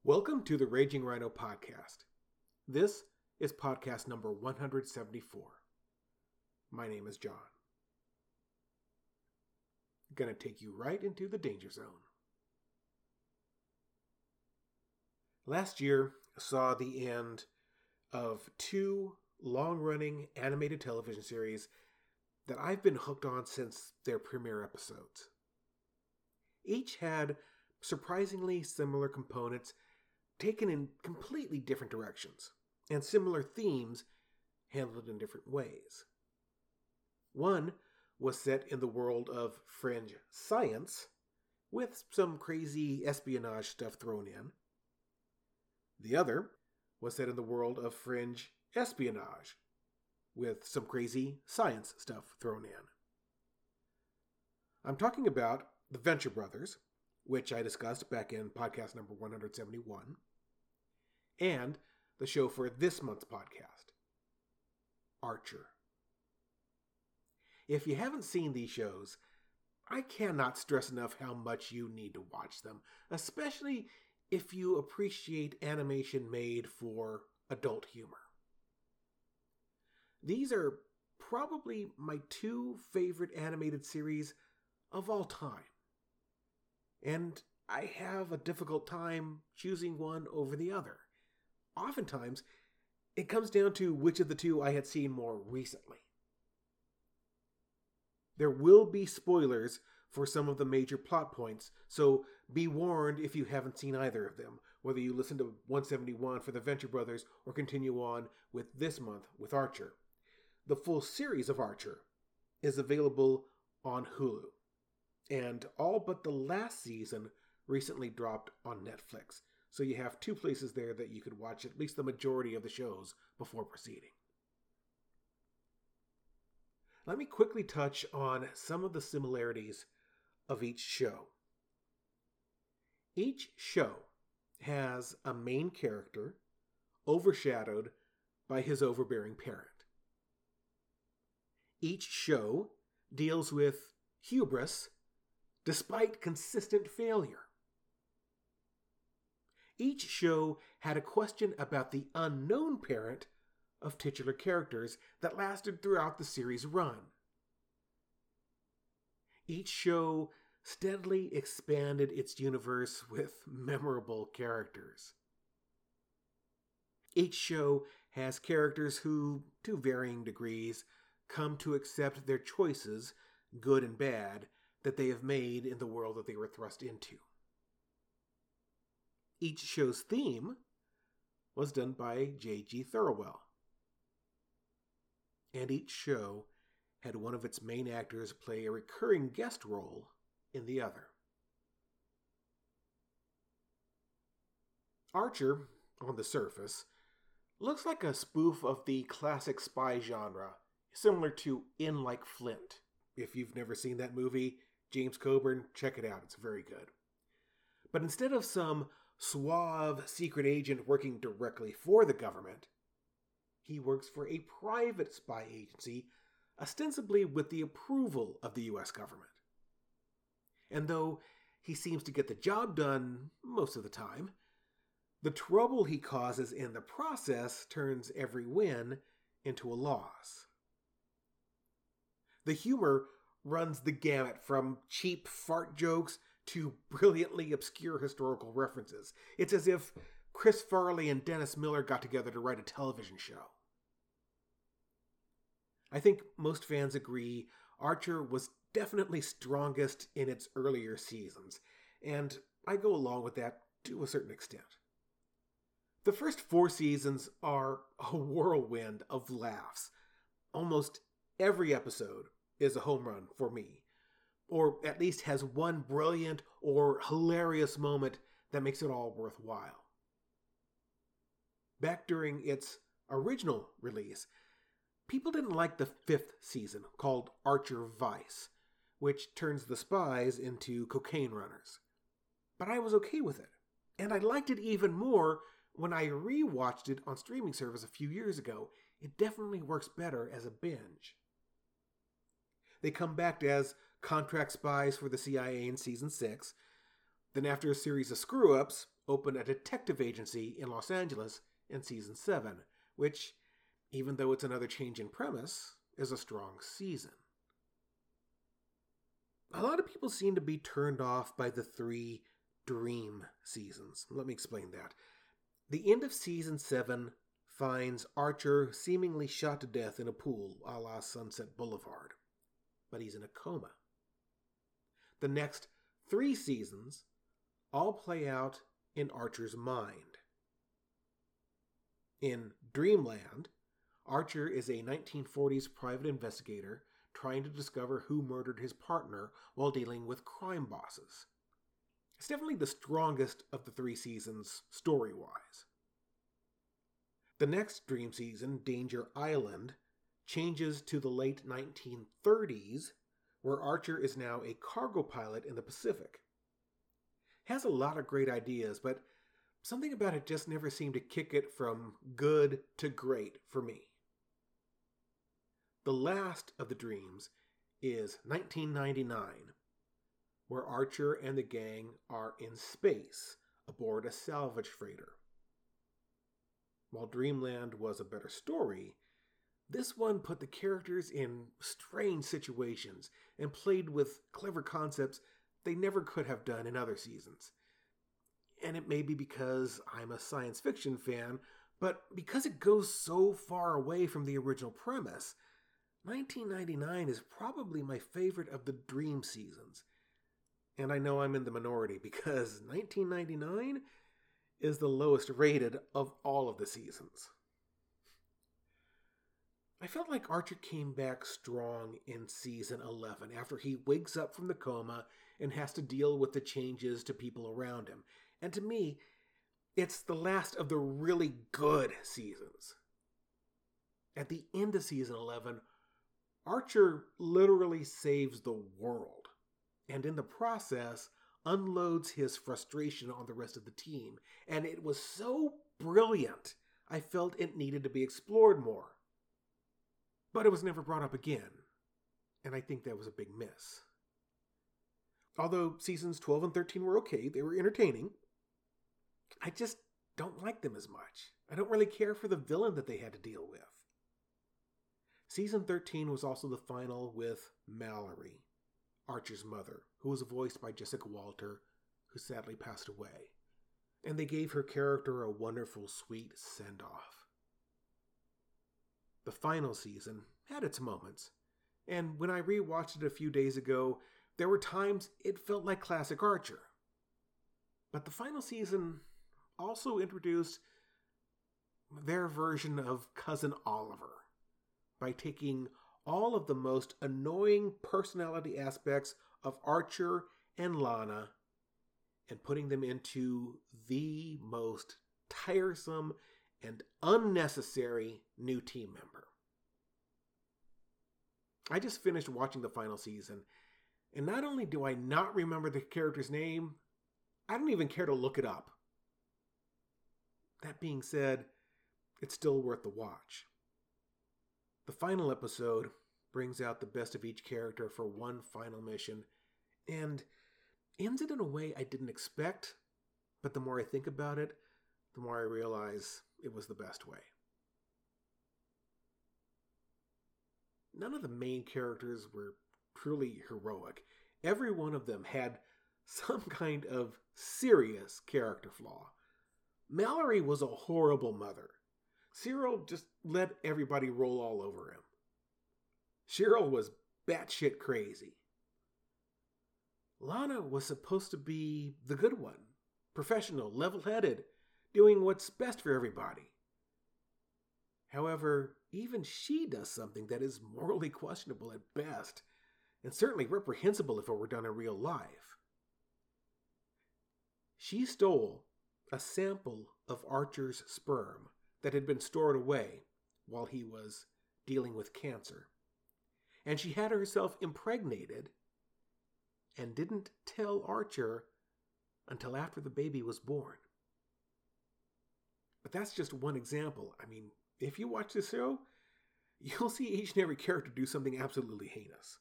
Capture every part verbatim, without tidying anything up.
Welcome to the Raging Rhino Podcast. This is podcast number one hundred seventy-four. My name is John. Gonna take you right into the danger zone. Last year saw the end of two long-running animated television series that I've been hooked on since their premiere episodes. Each had surprisingly similar components taken in completely different directions, and similar themes handled in different ways. One was set in the world of fringe science, with some crazy espionage stuff thrown in. The other was set in the world of fringe espionage, with some crazy science stuff thrown in. I'm talking about The Venture Brothers, which I discussed back in podcast number one hundred seventy-one, and the show for this month's podcast, Archer. If you haven't seen these shows, I cannot stress enough how much you need to watch them, especially if you appreciate animation made for adult humor. These are probably my two favorite animated series of all time. And I have a difficult time choosing one over the other. Oftentimes, it comes down to which of the two I had seen more recently. There will be spoilers for some of the major plot points, so be warned if you haven't seen either of them, whether you listen to one seventy-one for The Venture Brothers or continue on with this month with Archer. The full series of Archer is available on Hulu, and all but the last season recently dropped on Netflix, so you have two places there that you could watch at least the majority of the shows before proceeding. Let me quickly touch on some of the similarities of each show. Each show has a main character overshadowed by his overbearing parent. Each show deals with hubris despite consistent failure. Each show had a question about the unknown parent of titular characters that lasted throughout the series' run. Each show steadily expanded its universe with memorable characters. Each show has characters who, to varying degrees, come to accept their choices, good and bad, that they have made in the world that they were thrust into. Each show's theme was done by J G Thirlwell. And each show had one of its main actors play a recurring guest role in the other. Archer, on the surface, looks like a spoof of the classic spy genre, similar to In Like Flint. If you've never seen that movie, James Coburn, check it out, it's very good. But instead of some suave secret agent working directly for the government, he works for a private spy agency, ostensibly with the approval of the U S government. And though he seems to get the job done most of the time, the trouble he causes in the process turns every win into a loss. The humor runs the gamut from cheap fart jokes to brilliantly obscure historical references. It's as if Chris Farley and Dennis Miller got together to write a television show. I think most fans agree Archer was definitely strongest in its earlier seasons, and I go along with that to a certain extent. The first four seasons are a whirlwind of laughs. Almost every episode is a home run for me, or at least has one brilliant or hilarious moment that makes it all worthwhile. Back during its original release, people didn't like the fifth season, called Archer Vice, which turns the spies into cocaine runners. But I was okay with it, and I liked it even more when I re-watched it on streaming service a few years ago. It definitely works better as a binge. They come back as contract spies for the C I A in season six. Then after a series of screw-ups, open a detective agency in Los Angeles in season seven, which, even though it's another change in premise, is a strong season. A lot of people seem to be turned off by the three Dream seasons. Let me explain that. The end of season seven finds Archer seemingly shot to death in a pool a la Sunset Boulevard, but he's in a coma. The next three seasons all play out in Archer's mind. In Dreamland, Archer is a nineteen forties private investigator trying to discover who murdered his partner while dealing with crime bosses. It's definitely the strongest of the three seasons story-wise. The next Dream season, Danger Island, changes to the late nineteen thirties, where Archer is now a cargo pilot in the Pacific. It has a lot of great ideas, but something about it just never seemed to kick it from good to great for me. The last of the Dreams is nineteen ninety-nine, where Archer and the gang are in space aboard a salvage freighter. While Dreamland was a better story, this one put the characters in strange situations and played with clever concepts they never could have done in other seasons. And it may be because I'm a science fiction fan, but because it goes so far away from the original premise, nineteen ninety-nine is probably my favorite of the Dream seasons. And I know I'm in the minority because nineteen ninety-nine is the lowest rated of all of the seasons. I felt like Archer came back strong in season eleven after he wakes up from the coma and has to deal with the changes to people around him. And to me, it's the last of the really good seasons. At the end of season eleven, Archer literally saves the world, and in the process, unloads his frustration on the rest of the team. And it was so brilliant, I felt it needed to be explored more. But it was never brought up again, and I think that was a big miss. Although seasons twelve and thirteen were okay, they were entertaining, I just don't like them as much. I don't really care for the villain that they had to deal with. Season thirteen was also the final with Mallory, Archer's mother, who was voiced by Jessica Walter, who sadly passed away. And they gave her character a wonderful, sweet send-off. The final season had its moments, and when I rewatched it a few days ago, there were times it felt like classic Archer. But the final season also introduced their version of Cousin Oliver by taking all of the most annoying personality aspects of Archer and Lana and putting them into the most tiresome and unnecessary new team member. I just finished watching the final season, and not only do I not remember the character's name, I don't even care to look it up. That being said, it's still worth the watch. The final episode brings out the best of each character for one final mission, and ends it in a way I didn't expect, but the more I think about it, the more I realize it was the best way. None of the main characters were truly heroic. Every one of them had some kind of serious character flaw. Mallory was a horrible mother. Cyril just let everybody roll all over him. Cheryl was batshit crazy. Lana was supposed to be the good one, professional, level-headed, doing what's best for everybody. However, even she does something that is morally questionable at best, and certainly reprehensible if it were done in real life. She stole a sample of Archer's sperm that had been stored away while he was dealing with cancer. And she had herself impregnated and didn't tell Archer until after the baby was born. But that's just one example. I mean, if you watch this show, you'll see each and every character do something absolutely heinous.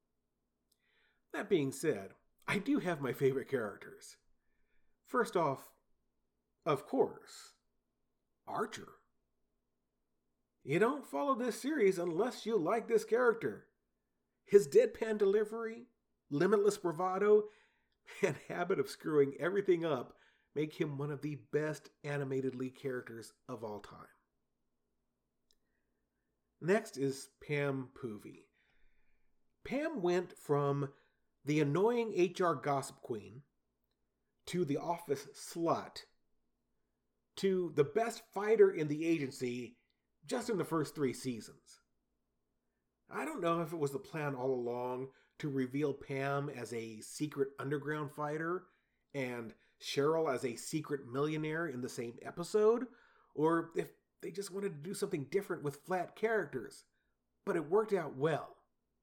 That being said, I do have my favorite characters. First off, Of course, Archer. You don't follow this series unless you like this character. His deadpan delivery, limitless bravado, and habit of screwing everything up make him one of the best animated lead characters of all time. Next is Pam Poovey. Pam went from the annoying H R gossip queen to the office slut to the best fighter in the agency just in the first three seasons. I don't know if it was the plan all along to reveal Pam as a secret underground fighter and Cheryl as a secret millionaire in the same episode, or if they just wanted to do something different with flat characters, but it worked out well.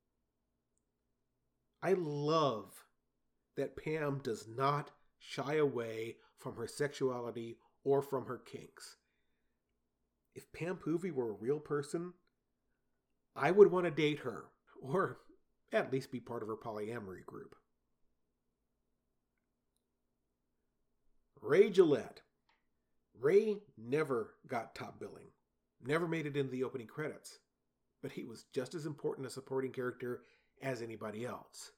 I love that Pam does not shy away from her sexuality or from her kinks. If Pam Poovey were a real person, I would want to date her, or at least be part of her polyamory group. Ray Gillette. Ray never got top billing, never made it into the opening credits, but he was just as important a supporting character as anybody else.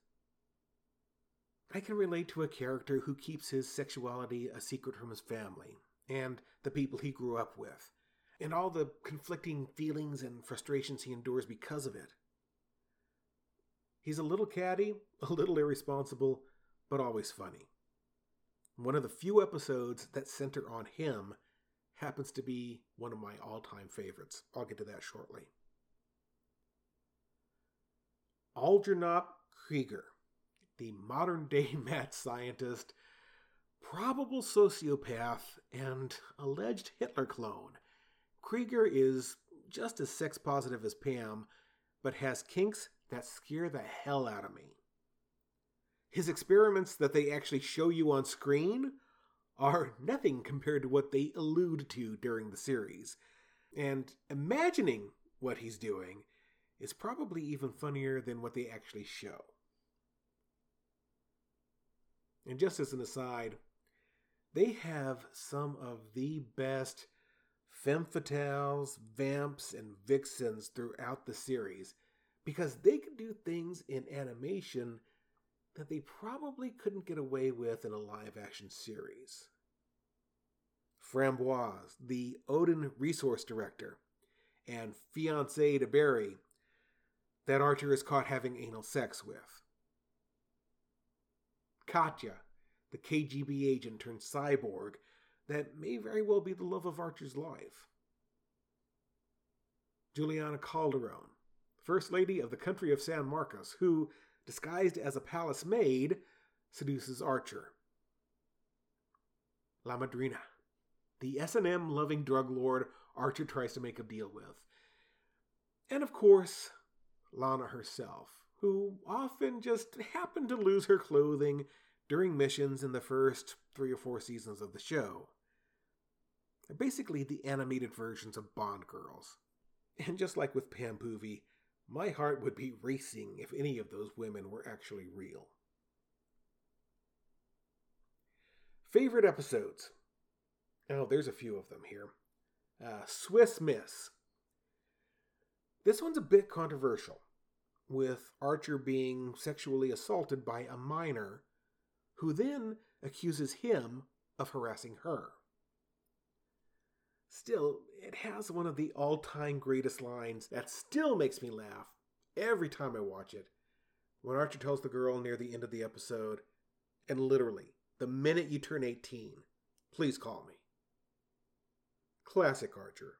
I can relate to a character who keeps his sexuality a secret from his family and the people he grew up with, and all the conflicting feelings and frustrations he endures because of it. He's a little catty, a little irresponsible, but always funny. One of the few episodes that center on him happens to be one of my all-time favorites. I'll get to that shortly. Algernon Krieger, the modern-day mad scientist, probable sociopath, and alleged Hitler clone. Krieger is just as sex-positive as Pam, but has kinks that scare the hell out of me. His experiments that they actually show you on screen are nothing compared to what they allude to during the series. And imagining what he's doing is probably even funnier than what they actually show. And just as an aside, they have some of the best femme fatales, vamps, and vixens throughout the series because they can do things in animation that they probably couldn't get away with in a live-action series. Framboise, the Odin resource director, and fiancée to Barry, that Archer is caught having anal sex with. Katya, the K G B agent turned cyborg, that may very well be the love of Archer's life. Juliana Calderon, First Lady of the country of San Marcos, who, disguised as a palace maid, seduces Archer. La Madrina, the S and M-loving drug lord Archer tries to make a deal with. And of course, Lana herself, who often just happened to lose her clothing during missions in the first three or four seasons of the show. They're basically the animated versions of Bond girls. And just like with Pam Poovey, my heart would be racing if any of those women were actually real. Favorite episodes? Oh, there's a few of them here. Uh, Swiss Miss. This one's a bit controversial, with Archer being sexually assaulted by a minor, who then accuses him of harassing her. Still, it has one of the all-time greatest lines that still makes me laugh every time I watch it, when Archer tells the girl near the end of the episode, and literally, the minute you turn eighteen, please call me. Classic Archer.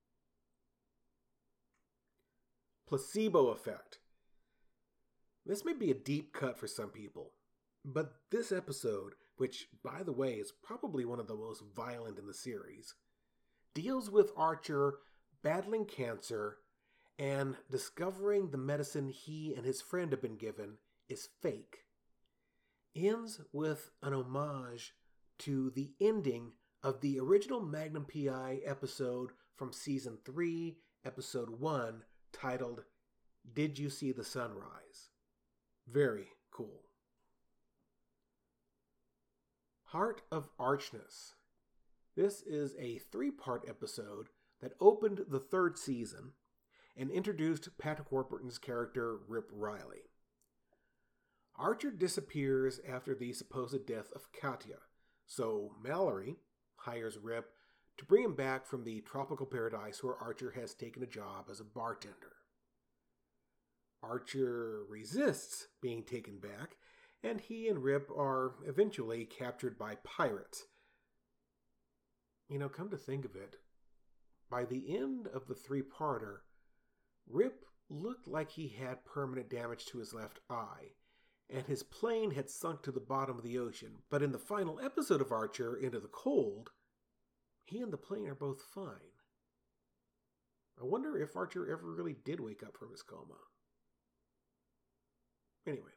Placebo Effect. This may be a deep cut for some people, but this episode, which, by the way, is probably one of the most violent in the series, deals with Archer battling cancer and discovering the medicine he and his friend have been given is fake. Ends with an homage to the ending of the original Magnum P I episode from Season three, Episode one, titled, Did You See the Sunrise? Very cool. Heart of Archness. This is a three-part episode that opened the third season and introduced Patrick Warburton's character, Rip Riley. Archer disappears after the supposed death of Katya, so Mallory hires Rip to bring him back from the tropical paradise where Archer has taken a job as a bartender. Archer resists being taken back, and he and Rip are eventually captured by pirates. You know, come to think of it, by the end of the three-parter, Rip looked like he had permanent damage to his left eye, and his plane had sunk to the bottom of the ocean. But in the final episode of Archer, Into the Cold, he and the plane are both fine. I wonder if Archer ever really did wake up from his coma. Anyway.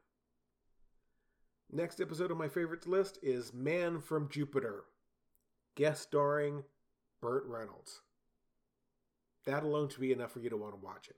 Next episode on my favorites list is Man from Jupiter, guest starring Burt Reynolds. That alone should be enough for you to want to watch it.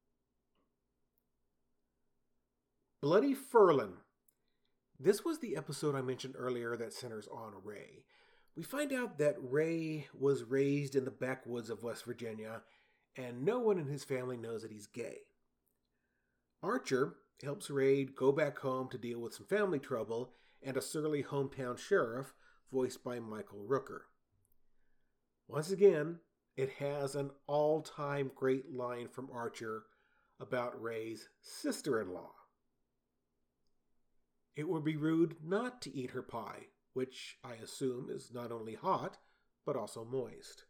Bloody Ferlin. This was the episode I mentioned earlier that centers on Ray. We find out that Ray was raised in the backwoods of West Virginia, and no one in his family knows that he's gay. Archer helps Ray go back home to deal with some family trouble and a surly hometown sheriff voiced by Michael Rooker. Once again, it has an all-time great line from Archer about Ray's sister-in-law. It would be rude not to eat her pie, which I assume is not only hot, but also moist.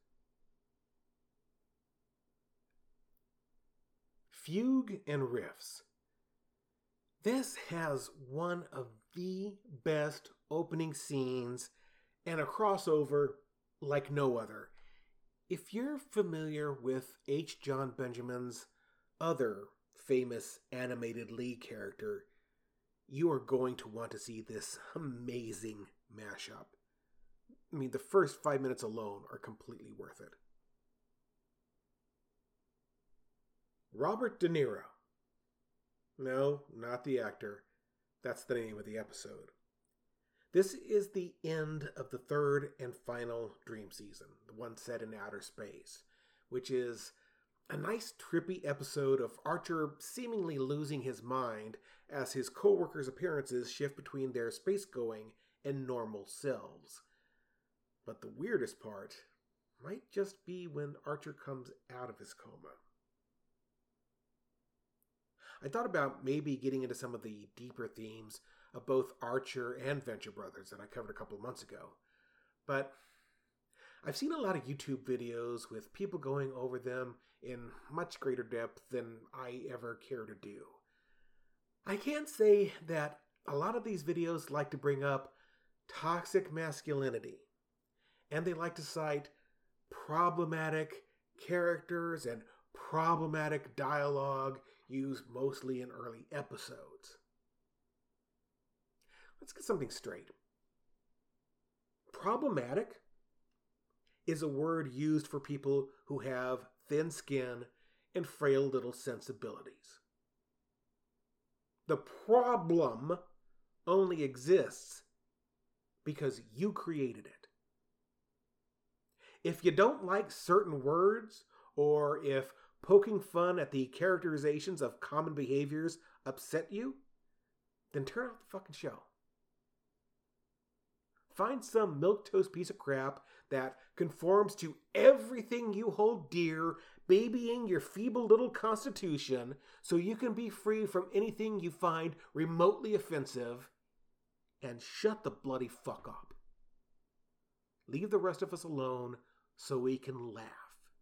Fugue and Riffs. This has one of the best opening scenes and a crossover like no other. If you're familiar with H. Jon Benjamin's other famous animated League character, you are going to want to see this amazing mashup. I mean, the first five minutes alone are completely worth it. Robert De Niro. No, not the actor. That's the name of the episode. This is the end of the third and final dream season, the one set in outer space, which is a nice trippy episode of Archer seemingly losing his mind as his co-workers' appearances shift between their space-going and normal selves. But the weirdest part might just be when Archer comes out of his coma. I thought about maybe getting into some of the deeper themes of both Archer and Venture Brothers that I covered a couple of months ago. But I've seen a lot of YouTube videos with people going over them in much greater depth than I ever care to do. I can say that a lot of these videos like to bring up toxic masculinity, and they like to cite problematic characters and problematic dialogue used mostly in early episodes. Let's get something straight. Problematic is a word used for people who have thin skin and frail little sensibilities. The problem only exists because you created it. If you don't like certain words, or if poking fun at the characterizations of common behaviors upset you, then turn off the fucking show. Find some milquetoast piece of crap that conforms to everything you hold dear, babying your feeble little constitution so you can be free from anything you find remotely offensive, and shut the bloody fuck up. Leave the rest of us alone so we can laugh.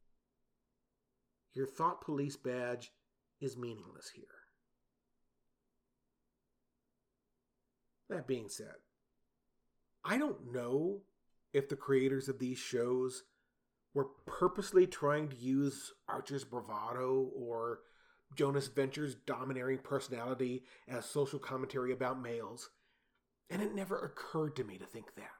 Your thought police badge is meaningless here. That being said, I don't know if the creators of these shows were purposely trying to use Archer's bravado or Jonas Venture's domineering personality as social commentary about males, and it never occurred to me to think that.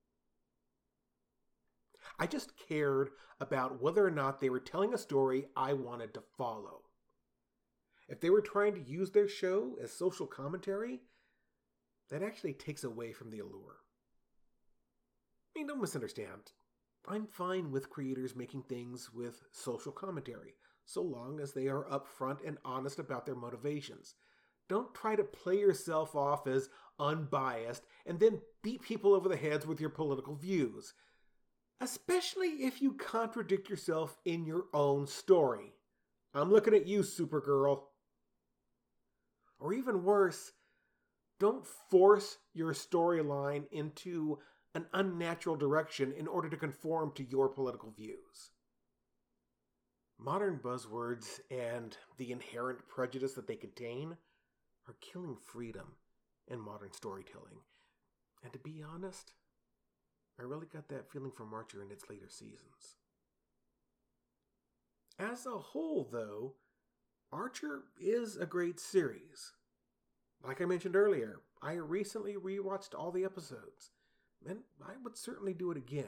I just cared about whether or not they were telling a story I wanted to follow. If they were trying to use their show as social commentary, that actually takes away from the allure. I mean, don't misunderstand. I'm fine with creators making things with social commentary, so long as they are upfront and honest about their motivations. Don't try to play yourself off as unbiased and then beat people over the heads with your political views. Especially if you contradict yourself in your own story. I'm looking at you, Supergirl. Or even worse, don't force your storyline into an unnatural direction in order to conform to your political views. Modern buzzwords and the inherent prejudice that they contain are killing freedom in modern storytelling. And to be honest, I really got that feeling from Archer in its later seasons. As a whole, though, Archer is a great series. Like I mentioned earlier, I recently rewatched all the episodes, and I would certainly do it again.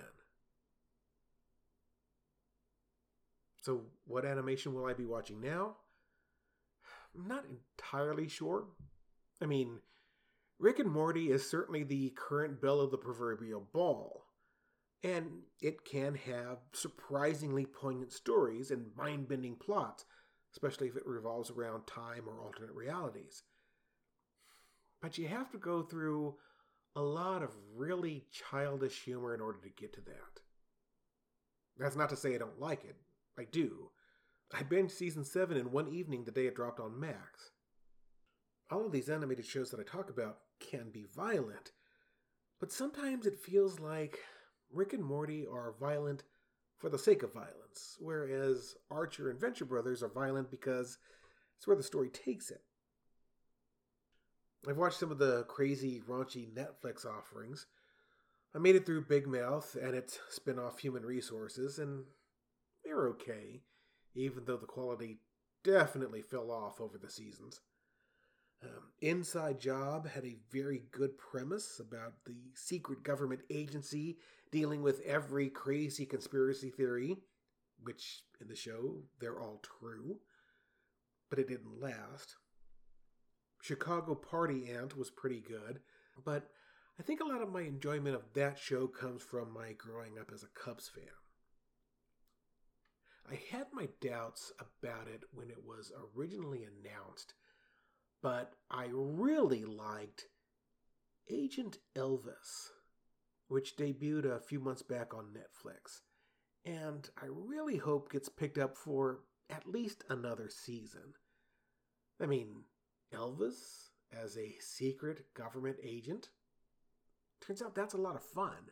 So, what animation will I be watching now? I'm not entirely sure. I mean, Rick and Morty is certainly the current belle of the proverbial ball, and it can have surprisingly poignant stories and mind-bending plots, especially if it revolves around time or alternate realities. But you have to go through a lot of really childish humor in order to get to that. That's not to say I don't like it. I do. I binged season seven in one evening the day it dropped on Max. All of these animated shows that I talk about can be violent, but sometimes it feels like Rick and Morty are violent for the sake of violence, whereas Archer and Venture Brothers are violent because it's where the story takes it. I've watched some of the crazy, raunchy Netflix offerings. I made it through Big Mouth and its spin-off Human Resources, and they're okay, even though the quality definitely fell off over the seasons. Um, Inside Job had a very good premise about the secret government agency dealing with every crazy conspiracy theory, which in the show, they're all true, but it didn't last. Chicago Party Ant was pretty good, but I think a lot of my enjoyment of that show comes from my growing up as a Cubs fan. I had my doubts about it when it was originally announced, but I really liked Agent Elvis, which debuted a few months back on Netflix, and I really hope gets picked up for at least another season. I mean, Elvis as a secret government agent? Turns out that's a lot of fun.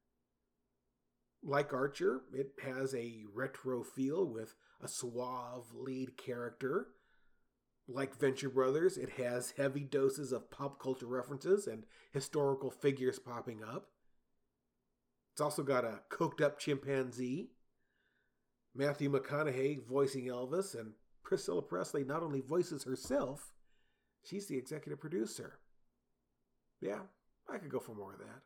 Like Archer, it has a retro feel with a suave lead character. Like Venture Brothers, it has heavy doses of pop culture references and historical figures popping up. It's also got a coked-up chimpanzee. Matthew McConaughey voicing Elvis, and Priscilla Presley not only voices herself, she's the executive producer. Yeah, I could go for more of that.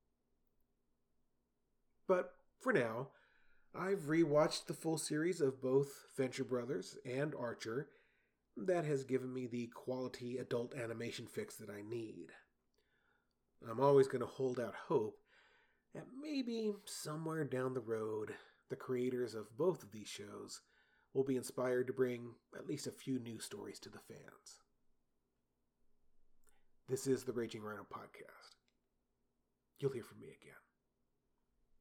But for now, I've rewatched the full series of both Venture Brothers and Archer. That has given me the quality adult animation fix that I need. I'm always going to hold out hope that maybe somewhere down the road, the creators of both of these shows will be inspired to bring at least a few new stories to the fans. This is the Raging Rhino Podcast. You'll hear from me again.